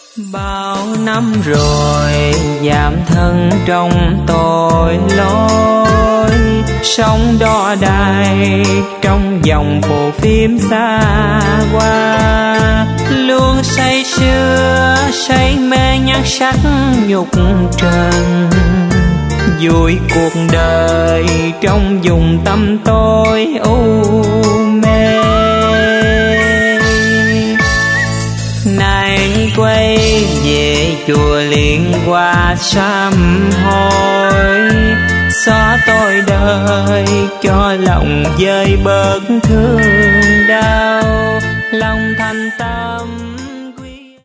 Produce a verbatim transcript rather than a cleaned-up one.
Bao năm rồi giảm thân trong tội lỗi, sống đo đài trong dòng bộ phim xa qua, luôn say sưa say mê nhan sắc nhục trần, vui cuộc đời trong vùng tâm tối u mê. Nay quay về chùa Liên Hoa sám hối, xóa tôi đời cho lòng vơi bớt thương đau, lòng thành tâm